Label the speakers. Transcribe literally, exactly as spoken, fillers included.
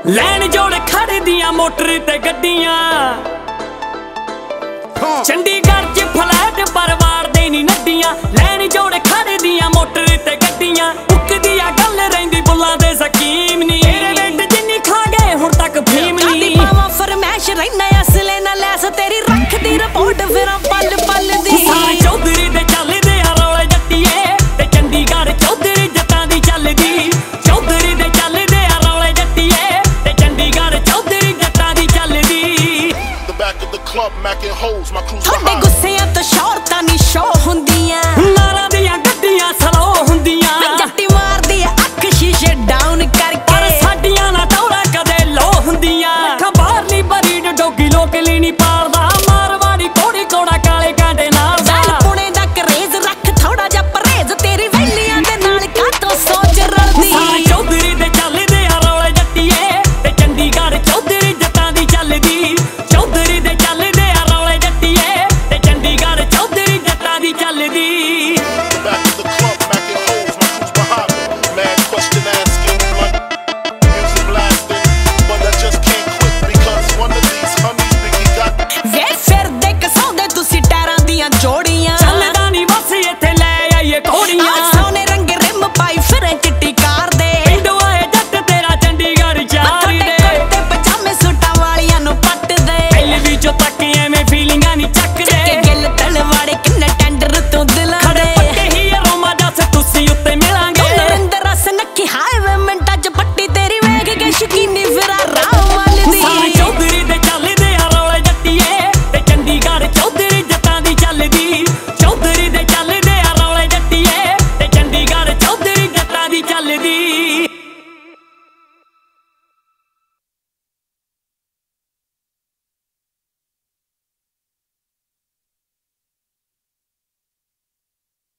Speaker 1: ਲੈਣ ਜੋੜ ਖੜਦੀਆਂ ਮੋਟਰ ਤੇ ਗੱਡੀਆਂ ਚੰਡੀਗੜ੍ਹ ਚ ਫਲੈਟ ਪਰਿਵਾਰ ਦੇ ਨੀ ਨੱਡੀਆਂ ਲੈਣ ਜੋੜ ਖੜਦੀਆਂ ਮੋਟਰ ਤੇ ਗੱਡੀਆਂ ਉੱਕਦੀ ਆ ਗੱਲ ਰਹਿੰਦੀ ਬੁੱਲਾਂ ਦੇ ਸਕੀਮ ਨੀ ਤੇਰੇ ਵੇਟ ਜਿੰਨੀ ਖਾ ਗਏ ਹੁਣ ਤੱਕ ਫੀਮ ਨੀ ਪਾਵਾਂ ਫਰਮੈਸ਼ ਰਹਿਣਾ ਅਸਲੇ ਨਾ ਲੈਸ ਤੇਰੀ ਰੱਖਦੀ ਰਿਪੋਰਟ ਫਿਰਾਂ ਪਲ ਪਲ ਦੀ ਸਾਰੇ ਚੌਧਰੀ ਦੇ ਚੱਲਦੇ ਆ ਰੌਲੇ ਜੱਟੀਏ ਤੇ ਚੰਡੀਗੜ੍ਹ ਚੌਧਰੀ ਜੱਟਾਂ ਦੀ ਚੱਲਦੀ ਚੌਧਰੀ ਦੇ ਚੱਲਦੇ ਆ ਰੌਲੇ ਜੱਟੀਏ ਤੇ ਚੰਡੀਗੜ੍ਹ ਚੌਧਰੀ ਜੱਟਾਂ ਦੀ ਚੱਲਦੀ
Speaker 2: The back of the club macking hoes my crew's behind